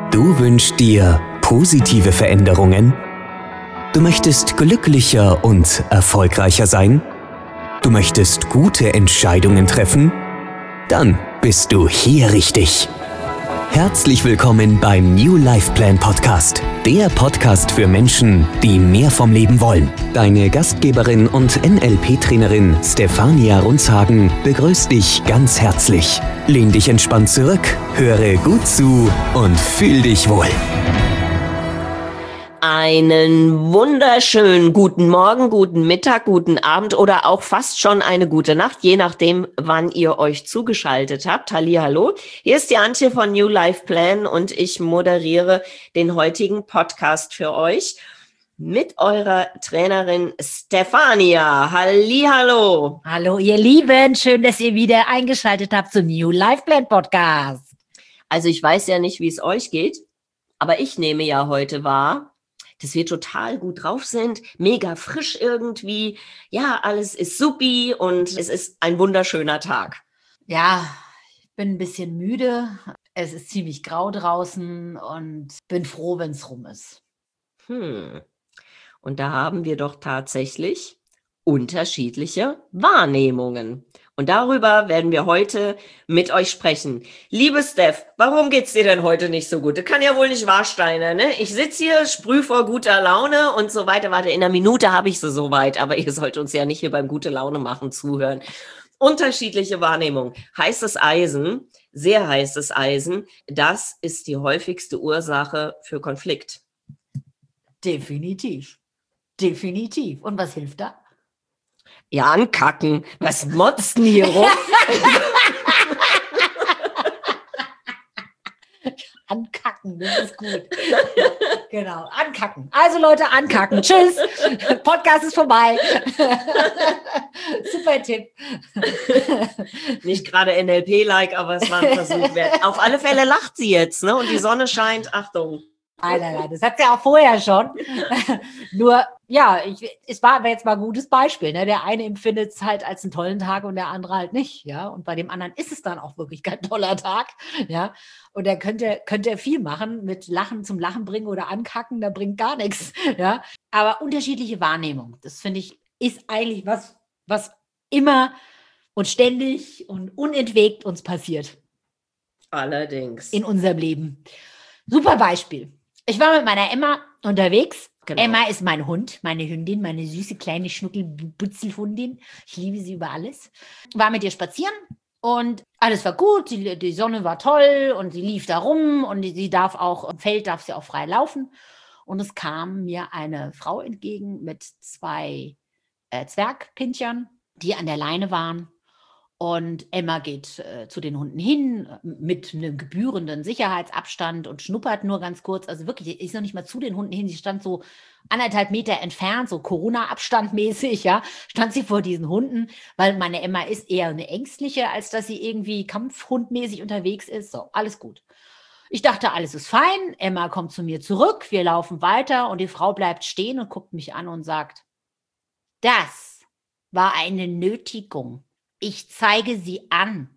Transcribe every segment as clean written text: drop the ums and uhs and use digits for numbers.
Du wünschst dir positive Veränderungen? Du möchtest glücklicher und erfolgreicher sein? Du möchtest gute Entscheidungen treffen? Dann bist du hier richtig. Herzlich willkommen beim New Life Plan Podcast, der Podcast für Menschen, die mehr vom Leben wollen. Deine Gastgeberin und NLP-Trainerin Stefania Runzhagen begrüßt dich ganz herzlich. Lehn dich entspannt zurück, höre gut zu und fühl dich wohl. Einen wunderschönen guten Morgen, guten Mittag, guten Abend oder auch fast schon eine gute Nacht, je nachdem, wann ihr euch zugeschaltet habt. Hallihallo, hier ist die Antje von New Life Plan und ich moderiere den heutigen Podcast für euch mit eurer Trainerin Stefania. Hallihallo. Hallo ihr Lieben, schön, dass ihr wieder eingeschaltet habt zum New Life Plan Podcast. Also ich weiß ja nicht, wie es euch geht, aber ich nehme ja heute wahr, dass wir total gut drauf sind, mega frisch irgendwie. Ja, alles ist supi und es ist ein wunderschöner Tag. Ja, ich bin ein bisschen müde. Es ist ziemlich grau draußen und bin froh, wenn es rum ist. Und da haben wir doch tatsächlich unterschiedliche Wahrnehmungen. Und darüber werden wir heute mit euch sprechen. Liebe Steph, warum geht's dir denn heute nicht so gut? Das kann ja wohl nicht wahr sein, ne? Ich sitze hier, sprüh vor guter Laune und so weiter. Warte, in einer Minute habe ich sie soweit, aber ihr sollt uns ja nicht hier beim gute Laune machen zuhören. Unterschiedliche Wahrnehmung. Heißes Eisen, sehr heißes Eisen, das ist die häufigste Ursache für Konflikt. Definitiv. Definitiv. Und was hilft da? Ja, ankacken. Was motzt denn hier rum? Ankacken, das ist gut. Genau, ankacken. Also Leute, ankacken. Tschüss. Podcast ist vorbei. Super Tipp. Nicht gerade NLP-like, aber es war ein Versuch wert. Auf alle Fälle lacht sie jetzt, ne? Und die Sonne scheint. Achtung. Nein, das hat sie ja auch vorher schon. Nur, ja, es war aber jetzt mal ein gutes Beispiel. Ne? Der eine empfindet es halt als einen tollen Tag und der andere halt nicht. Ja, und bei dem anderen ist es dann auch wirklich kein toller Tag. Ja, und er könnte viel machen mit Lachen zum Lachen bringen oder ankacken, da bringt gar nichts. Ja, aber unterschiedliche Wahrnehmung, das finde ich, ist eigentlich was immer und ständig und unentwegt uns passiert. Allerdings. In unserem Leben. Super Beispiel. Ich war mit meiner Emma unterwegs. Genau. Emma ist mein Hund, meine Hündin, meine süße kleine Schnuckelbutzelhundin. Ich liebe sie über alles. War mit ihr spazieren und alles war gut. Die Sonne war toll und sie lief da rum und sie darf auch, im Feld darf sie auch frei laufen. Und es kam mir eine Frau entgegen mit 2 Zwergpintchern, die an der Leine waren. Und Emma geht zu den Hunden hin mit einem gebührenden Sicherheitsabstand und schnuppert nur ganz kurz. Also wirklich, ist noch nicht mal zu den Hunden hin. Sie stand so 1,5 Meter entfernt, so Corona-Abstand mäßig, ja, stand sie vor diesen Hunden, weil meine Emma ist eher eine ängstliche, als dass sie irgendwie kampfhundmäßig unterwegs ist. So, alles gut. Ich dachte, alles ist fein. Emma kommt zu mir zurück. Wir laufen weiter und die Frau bleibt stehen und guckt mich an und sagt, das war eine Nötigung. Ich zeige sie an.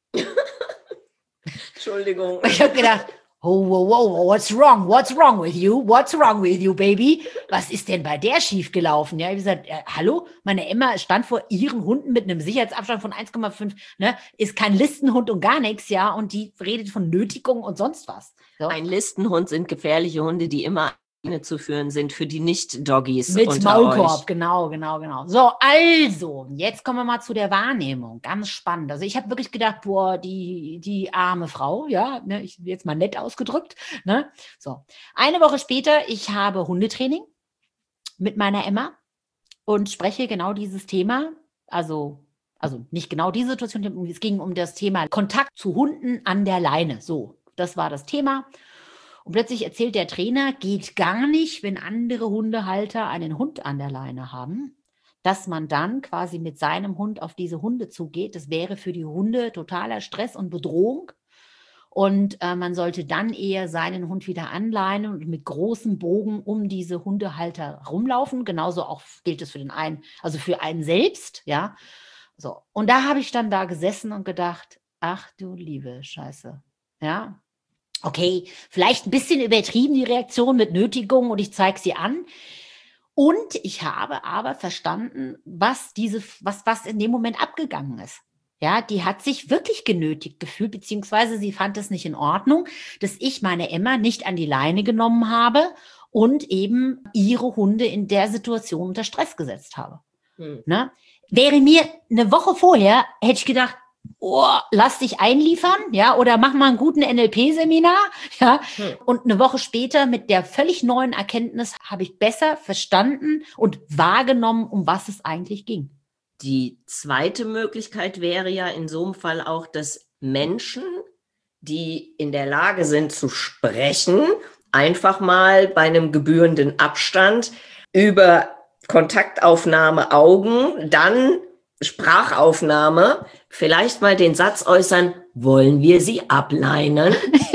Entschuldigung. Ich habe gedacht, wow, what's wrong? What's wrong with you? What's wrong with you, baby? Was ist denn bei der schiefgelaufen? Ja, ich habe gesagt, hallo, meine Emma stand vor ihren Hunden mit einem Sicherheitsabstand von 1,5, ne, ist kein Listenhund und gar nichts, ja, und die redet von Nötigung und sonst was. So. Ein Listenhund sind gefährliche Hunde, die immer zu führen sind für die Nicht-Doggies mit unter Maulkorb, euch. Genau. So, also, jetzt kommen wir mal zu der Wahrnehmung. Ganz spannend. Also ich habe wirklich gedacht, boah, die arme Frau, ja, ne, ich jetzt mal nett ausgedrückt, ne? So, eine Woche später, ich habe Hundetraining mit meiner Emma und spreche genau dieses Thema, also nicht genau diese Situation, es ging um das Thema Kontakt zu Hunden an der Leine. So, das war das Thema. Und plötzlich erzählt der Trainer, geht gar nicht, wenn andere Hundehalter einen Hund an der Leine haben, dass man dann quasi mit seinem Hund auf diese Hunde zugeht. Das wäre für die Hunde totaler Stress und Bedrohung. Und man sollte dann eher seinen Hund wieder anleinen und mit großem Bogen um diese Hundehalter rumlaufen. Genauso auch gilt es für den einen, also für einen selbst, ja. So. Und da habe ich dann da gesessen und gedacht, ach du liebe Scheiße, ja. Okay, vielleicht ein bisschen übertrieben die Reaktion mit Nötigung und ich zeige sie an. Und ich habe aber verstanden, was in dem Moment abgegangen ist. Ja, die hat sich wirklich genötigt gefühlt, beziehungsweise sie fand es nicht in Ordnung, dass ich meine Emma nicht an die Leine genommen habe und eben ihre Hunde in der Situation unter Stress gesetzt habe. Ne? Wäre mir eine Woche vorher, hätte ich gedacht, oh, lass dich einliefern, ja, oder mach mal einen guten NLP-Seminar, ja. Und eine Woche später mit der völlig neuen Erkenntnis habe ich besser verstanden und wahrgenommen, um was es eigentlich ging. Die zweite Möglichkeit wäre ja in so einem Fall auch, dass Menschen, die in der Lage sind zu sprechen, einfach mal bei einem gebührenden Abstand über Kontaktaufnahme Augen, dann Sprachaufnahme, vielleicht mal den Satz äußern, wollen wir sie ableinen?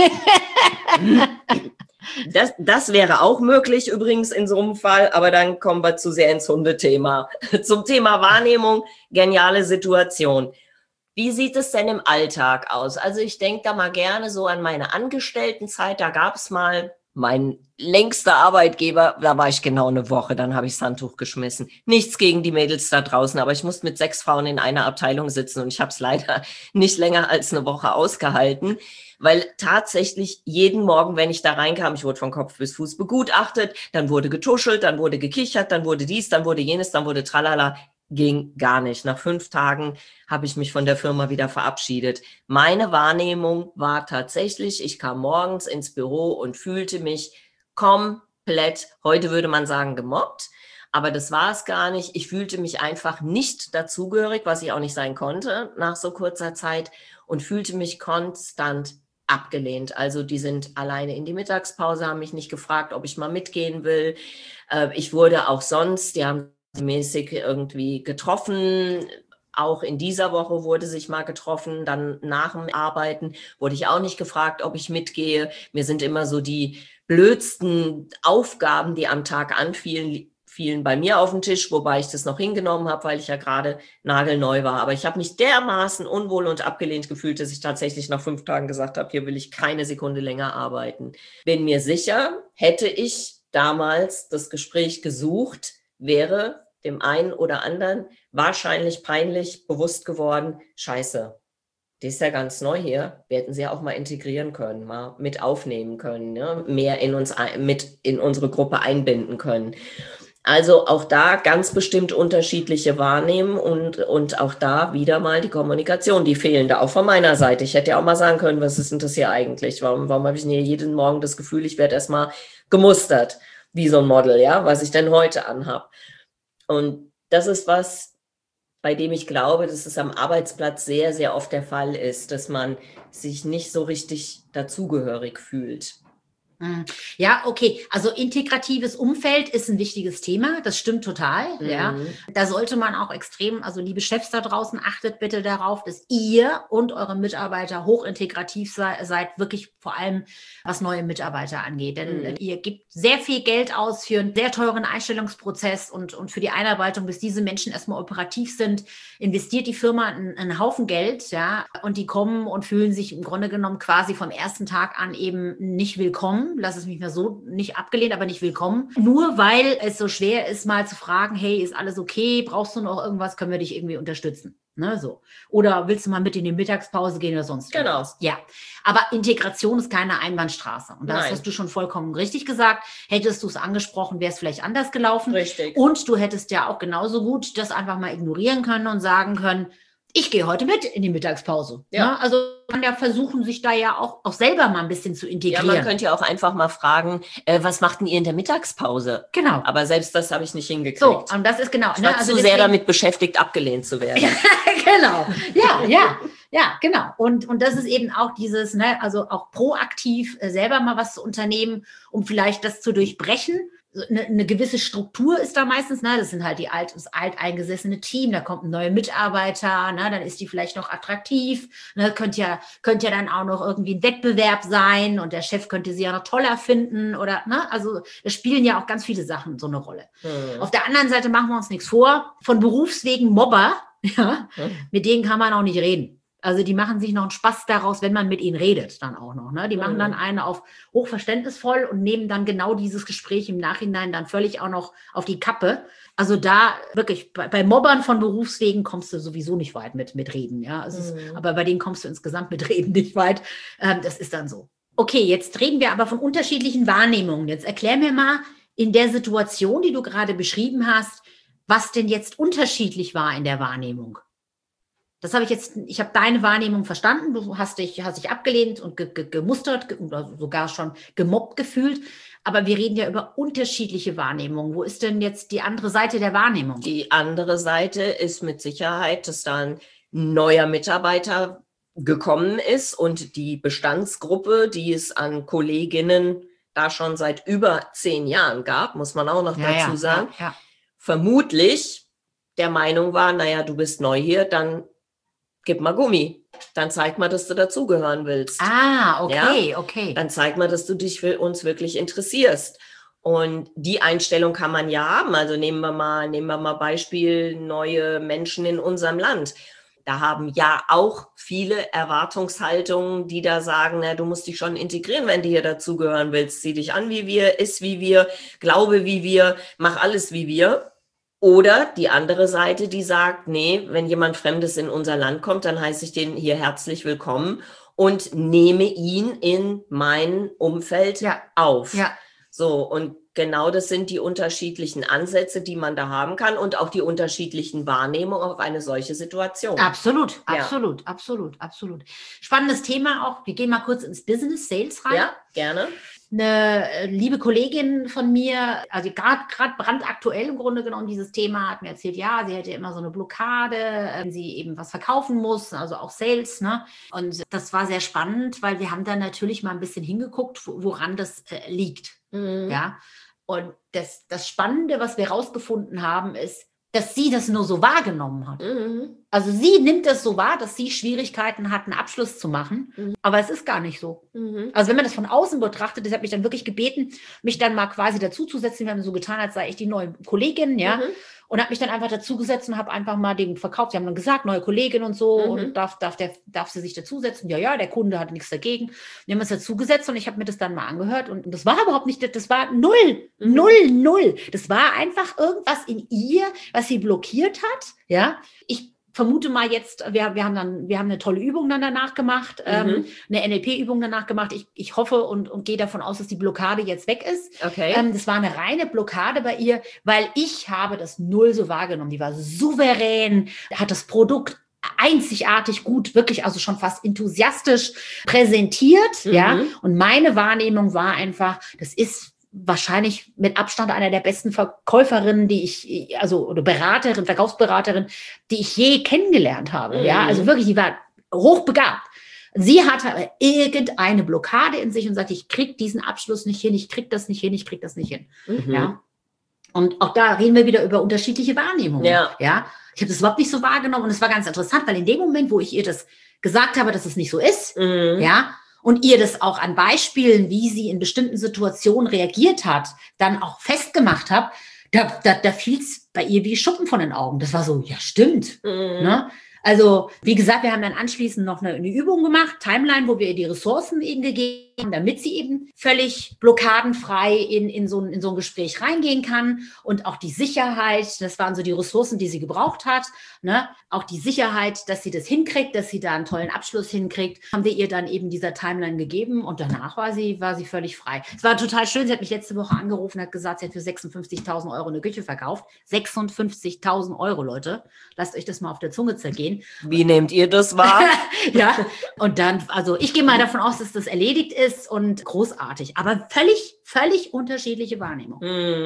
Das wäre auch möglich übrigens in so einem Fall, aber dann kommen wir zu sehr ins Hundethema. Zum Thema Wahrnehmung, geniale Situation. Wie sieht es denn im Alltag aus? Also ich denke da mal gerne so an meine Angestelltenzeit. Da gab es mal mein längster Arbeitgeber, da war ich genau eine Woche, dann habe ich das Handtuch geschmissen. Nichts gegen die Mädels da draußen, aber ich musste mit 6 Frauen in einer Abteilung sitzen und ich habe es leider nicht länger als eine Woche ausgehalten, weil tatsächlich jeden Morgen, wenn ich da reinkam, ich wurde von Kopf bis Fuß begutachtet, dann wurde getuschelt, dann wurde gekichert, dann wurde dies, dann wurde jenes, dann wurde tralala. Ging gar nicht. Nach 5 Tagen habe ich mich von der Firma wieder verabschiedet. Meine Wahrnehmung war tatsächlich, ich kam morgens ins Büro und fühlte mich komplett, heute würde man sagen, gemobbt, aber das war es gar nicht. Ich fühlte mich einfach nicht dazugehörig, was ich auch nicht sein konnte nach so kurzer Zeit und fühlte mich konstant abgelehnt. Also die sind alleine in die Mittagspause, haben mich nicht gefragt, ob ich mal mitgehen will. Ich wurde auch sonst, die haben mäßig irgendwie getroffen. Auch in dieser Woche wurde sich mal getroffen. Dann nach dem Arbeiten wurde ich auch nicht gefragt, ob ich mitgehe. Mir sind immer so die blödsten Aufgaben, die am Tag anfielen, fielen bei mir auf den Tisch, wobei ich das noch hingenommen habe, weil ich ja gerade nagelneu war. Aber ich habe mich dermaßen unwohl und abgelehnt gefühlt, dass ich tatsächlich nach 5 Tagen gesagt habe, hier will ich keine Sekunde länger arbeiten. Bin mir sicher, hätte ich damals das Gespräch gesucht, wäre dem einen oder anderen wahrscheinlich peinlich bewusst geworden, scheiße, die ist ja ganz neu hier, wir hätten sie ja auch mal integrieren können, mal mit aufnehmen können, ne? Mehr mit in unsere Gruppe einbinden können. Also auch da ganz bestimmt unterschiedliche Wahrnehmen und auch da wieder mal die Kommunikation, die fehlende, auch von meiner Seite. Ich hätte ja auch mal sagen können, was ist denn das hier eigentlich? Warum habe ich denn hier jeden Morgen das Gefühl, ich werde erstmal gemustert, wie so ein Model, ja, was ich denn heute anhab. Und das ist was, bei dem ich glaube, dass es am Arbeitsplatz sehr, sehr oft der Fall ist, dass man sich nicht so richtig dazugehörig fühlt. Ja, okay. Also integratives Umfeld ist ein wichtiges Thema. Das stimmt total. Ja, da sollte man auch extrem, also liebe Chefs da draußen, achtet bitte darauf, dass ihr und eure Mitarbeiter hochintegrativ seid, wirklich vor allem was neue Mitarbeiter angeht. Denn ihr gebt sehr viel Geld aus für einen sehr teuren Einstellungsprozess und für die Einarbeitung, bis diese Menschen erstmal operativ sind, investiert die Firma einen Haufen Geld, ja, und die kommen und fühlen sich im Grunde genommen quasi vom ersten Tag an eben nicht willkommen. Lass es mich mal so, nicht abgelehnt, aber nicht willkommen. Nur weil es so schwer ist, mal zu fragen, hey, ist alles okay? Brauchst du noch irgendwas? Können wir dich irgendwie unterstützen? Ne, so. Oder willst du mal mit in die Mittagspause gehen oder sonst irgendwas? Genau. Ja, aber Integration ist keine Einbahnstraße. Und das hast du schon vollkommen richtig gesagt. Hättest du es angesprochen, wäre es vielleicht anders gelaufen. Richtig. Und du hättest ja auch genauso gut das einfach mal ignorieren können und sagen können, ich gehe heute mit in die Mittagspause. Ja. Ne? Also man kann ja versuchen, sich da ja auch selber mal ein bisschen zu integrieren. Ja, man könnte ja auch einfach mal fragen, was macht denn ihr in der Mittagspause? Genau. Aber selbst das habe ich nicht hingekriegt. So, und das ist genau. Ich war zu sehr damit beschäftigt, abgelehnt zu werden. Genau. Ja, genau. Und das ist eben auch dieses, ne, also auch proaktiv selber mal was zu unternehmen, um vielleicht das zu durchbrechen. Eine gewisse Struktur ist da meistens, ne? Das sind halt das alteingesessene Team, da kommt ein neuer Mitarbeiter, ne? Dann ist die vielleicht noch attraktiv, ne? Könnte ja dann auch noch irgendwie ein Wettbewerb sein und der Chef könnte sie ja noch toller finden oder, ne? Also es spielen ja auch ganz viele Sachen so eine Rolle. Auf der anderen Seite machen wir uns nichts vor, von Berufswegen Mobber, ja, mit denen kann man auch nicht reden. Also die machen sich noch einen Spaß daraus, wenn man mit ihnen redet dann auch noch. Ne? Die machen dann einen auf hochverständnisvoll und nehmen dann genau dieses Gespräch im Nachhinein dann völlig auch noch auf die Kappe. Also da wirklich, bei Mobbern von Berufswegen kommst du sowieso nicht weit mit Reden. Ja? Aber bei denen kommst du insgesamt mit Reden nicht weit. Das ist dann so. Okay, jetzt reden wir aber von unterschiedlichen Wahrnehmungen. Jetzt erklär mir mal in der Situation, die du gerade beschrieben hast, was denn jetzt unterschiedlich war in der Wahrnehmung. Das habe ich habe deine Wahrnehmung verstanden, du hast dich abgelehnt und gemustert oder sogar schon gemobbt gefühlt, aber wir reden ja über unterschiedliche Wahrnehmungen. Wo ist denn jetzt die andere Seite der Wahrnehmung? Die andere Seite ist mit Sicherheit, dass da ein neuer Mitarbeiter gekommen ist und die Bestandsgruppe, die es an Kolleginnen da schon seit über 10 Jahren gab, muss man auch noch dazu sagen, vermutlich der Meinung war, naja, du bist neu hier, dann gib mal Gummi. Dann zeig mal, dass du dazugehören willst. Okay. Dann zeig mal, dass du dich für uns wirklich interessierst. Und die Einstellung kann man ja haben. Also nehmen wir mal Beispiel neue Menschen in unserem Land. Da haben ja auch viele Erwartungshaltungen, die da sagen, na, du musst dich schon integrieren, wenn du hier dazugehören willst. Zieh dich an wie wir, iss wie wir, glaube wie wir, mach alles wie wir. Oder die andere Seite, die sagt, nee, wenn jemand Fremdes in unser Land kommt, dann heiße ich den hier herzlich willkommen und nehme ihn in mein Umfeld auf. Ja. So, und genau das sind die unterschiedlichen Ansätze, die man da haben kann und auch die unterschiedlichen Wahrnehmungen auf eine solche Situation. Absolut. Spannendes Thema auch. Wir gehen mal kurz ins Business, Sales rein. Ja, gerne. Eine liebe Kollegin von mir, also gerade brandaktuell im Grunde genommen dieses Thema, hat mir erzählt, ja, sie hätte immer so eine Blockade, wenn sie eben was verkaufen muss, also auch Sales, ne? Und das war sehr spannend, weil wir haben dann natürlich mal ein bisschen hingeguckt, woran das liegt. Ja. Und das Spannende, was wir rausgefunden haben, ist, dass sie das nur so wahrgenommen hat. Also sie nimmt das so wahr, dass sie Schwierigkeiten hat, einen Abschluss zu machen. Aber es ist gar nicht so. Also wenn man das von außen betrachtet, das hat mich dann wirklich gebeten, mich dann mal quasi dazuzusetzen. Wir haben so getan, als sei ich die neue Kollegin, ja. Und habe mich dann einfach dazugesetzt und habe einfach mal den verkauft. Sie haben dann gesagt, neue Kollegin und so. Und darf sie sich dazusetzen? Ja, der Kunde hatte nichts dagegen. Wir haben uns dazugesetzt und ich habe mir das dann mal angehört. Und das war überhaupt nicht, das war null. Das war einfach irgendwas in ihr, was sie blockiert hat. Ja, ich vermute mal jetzt, wir haben eine tolle Übung dann danach gemacht, eine NLP-Übung danach gemacht. Ich hoffe und gehe davon aus, dass die Blockade jetzt weg ist. Okay. Das war eine reine Blockade bei ihr, weil ich habe das null so wahrgenommen. Die war souverän, hat das Produkt einzigartig gut, wirklich also schon fast enthusiastisch präsentiert. Ja. Und meine Wahrnehmung war einfach, das ist wahrscheinlich mit Abstand einer der besten Verkäuferinnen, oder Verkaufsberaterin, die ich je kennengelernt habe. Ja, also wirklich, die war hochbegabt. Sie hatte aber irgendeine Blockade in sich und sagte, ich krieg diesen Abschluss nicht hin, ich krieg das nicht hin. Ja. Und auch da reden wir wieder über unterschiedliche Wahrnehmungen. Ja. Ich habe das überhaupt nicht so wahrgenommen und es war ganz interessant, weil in dem Moment, wo ich ihr das gesagt habe, dass es nicht so ist, und ihr das auch an Beispielen, wie sie in bestimmten Situationen reagiert hat, dann auch festgemacht habe, da fiel es bei ihr wie Schuppen von den Augen. Das war so, ja, stimmt. Ne? Also, wie gesagt, wir haben dann anschließend noch eine Übung gemacht, Timeline, wo wir ihr die Ressourcen eben gegeben haben, damit sie eben völlig blockadenfrei in so ein Gespräch reingehen kann. Und auch die Sicherheit, das waren so die Ressourcen, die sie gebraucht hat. Ne? Auch die Sicherheit, dass sie das hinkriegt, dass sie da einen tollen Abschluss hinkriegt, haben wir ihr dann eben dieser Timeline gegeben. Und danach war sie völlig frei. Es war total schön. Sie hat mich letzte Woche angerufen und hat gesagt, sie hat für 56.000 Euro eine Küche verkauft. 56.000 Euro, Leute. Lasst euch das mal auf der Zunge zergehen. Wie nehmt ihr das wahr? Ja, und dann, also ich gehe mal davon aus, dass das erledigt ist und großartig, aber völlig unterschiedliche Wahrnehmung.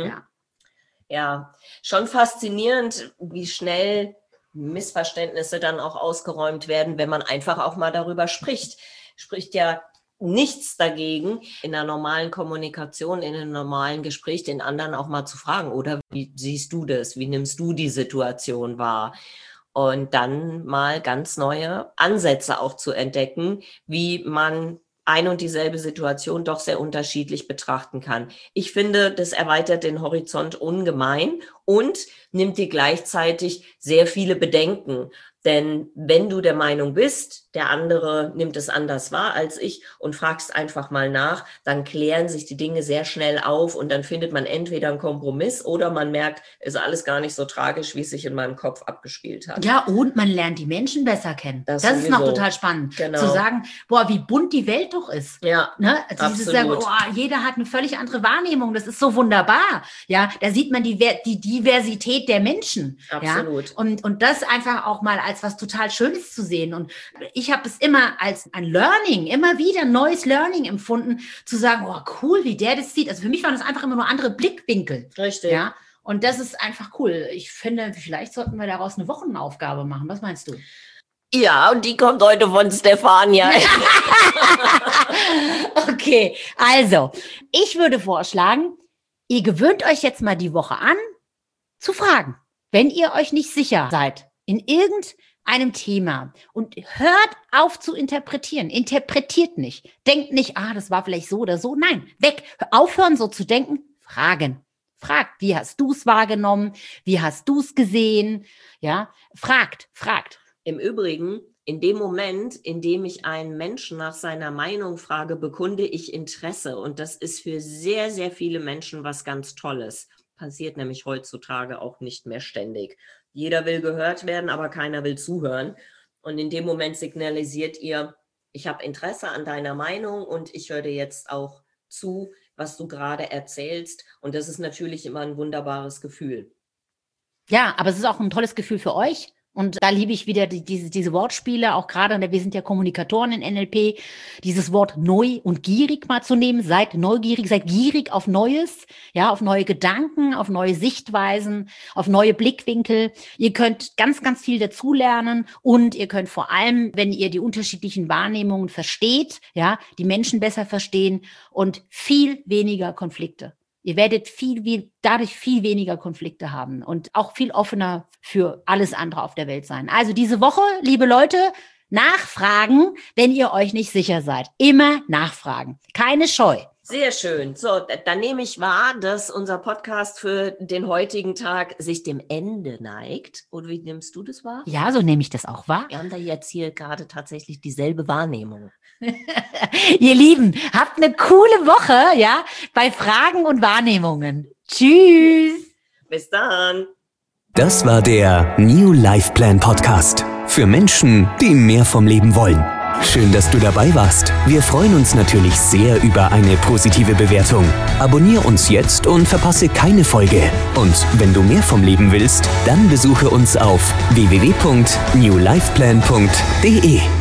Ja, schon faszinierend, wie schnell Missverständnisse dann auch ausgeräumt werden, wenn man einfach auch mal darüber spricht. Spricht ja nichts dagegen, in einer normalen Kommunikation, in einem normalen Gespräch den anderen auch mal zu fragen, oder wie siehst du das? Wie nimmst du die Situation wahr? Und dann mal ganz neue Ansätze auch zu entdecken, wie man ein und dieselbe Situation doch sehr unterschiedlich betrachten kann. Ich finde, das erweitert den Horizont ungemein und nimmt dir gleichzeitig sehr viele Bedenken. Denn wenn du der Meinung bist, der andere nimmt es anders wahr als ich und fragst einfach mal nach, dann klären sich die Dinge sehr schnell auf und dann findet man entweder einen Kompromiss oder man merkt, ist alles gar nicht so tragisch, wie es sich in meinem Kopf abgespielt hat. Ja, und man lernt die Menschen besser kennen. Das ist noch total spannend. Genau. Zu sagen, boah, wie bunt die Welt doch ist. Ja, ne? Dieses sagen, jeder hat eine völlig andere Wahrnehmung. Das ist so wunderbar. Ja, da sieht man die Diversität der Menschen. Absolut. Ja? Und das einfach auch mal als was total Schönes zu sehen. Und ich habe es immer als ein Learning, immer wieder neues Learning empfunden, zu sagen, oh cool, wie der das sieht. Also für mich waren das einfach immer nur andere Blickwinkel. Richtig. Ja, und das ist einfach cool. Ich finde, vielleicht sollten wir daraus eine Wochenaufgabe machen. Was meinst du? Ja, und die kommt heute von Stefania. Okay, also, ich würde vorschlagen, ihr gewöhnt euch jetzt mal die Woche an, zu fragen, wenn ihr euch nicht sicher seid in irgendeinem Thema und hört auf zu interpretieren. Interpretiert nicht. Denkt nicht, das war vielleicht so oder so. Nein, weg. Aufhören so zu denken, fragen. Fragt, wie hast du es wahrgenommen? Wie hast du es gesehen? Ja, fragt. Im Übrigen, in dem Moment, in dem ich einen Menschen nach seiner Meinung frage, bekunde ich Interesse. Und das ist für sehr, sehr viele Menschen was ganz Tolles. Passiert nämlich heutzutage auch nicht mehr ständig. Jeder will gehört werden, aber keiner will zuhören. Und in dem Moment signalisiert ihr, ich habe Interesse an deiner Meinung und ich höre dir jetzt auch zu, was du gerade erzählst. Und das ist natürlich immer ein wunderbares Gefühl. Ja, aber es ist auch ein tolles Gefühl für euch. Und da liebe ich wieder diese Wortspiele, auch gerade, wir sind ja Kommunikatoren in NLP, dieses Wort neu und gierig mal zu nehmen. Seid neugierig, seid gierig auf Neues, ja, auf neue Gedanken, auf neue Sichtweisen, auf neue Blickwinkel. Ihr könnt ganz, ganz viel dazulernen und ihr könnt vor allem, wenn ihr die unterschiedlichen Wahrnehmungen versteht, ja, die Menschen besser verstehen und viel weniger Konflikte. Ihr werdet dadurch viel weniger Konflikte haben und auch viel offener für alles andere auf der Welt sein. Also diese Woche, liebe Leute, nachfragen, wenn ihr euch nicht sicher seid. Immer nachfragen. Keine Scheu. Sehr schön. So, dann nehme ich wahr, dass unser Podcast für den heutigen Tag sich dem Ende neigt. Oder wie nimmst du das wahr? Ja, so nehme ich das auch wahr. Wir haben da jetzt hier gerade tatsächlich dieselbe Wahrnehmung. Ihr Lieben, habt eine coole Woche, ja, bei Fragen und Wahrnehmungen. Tschüss. Bis dann. Das war der New Life Plan Podcast. Für Menschen, die mehr vom Leben wollen. Schön, dass du dabei warst. Wir freuen uns natürlich sehr über eine positive Bewertung. Abonnier uns jetzt und verpasse keine Folge. Und wenn du mehr vom Leben willst, dann besuche uns auf www.newlifeplan.de.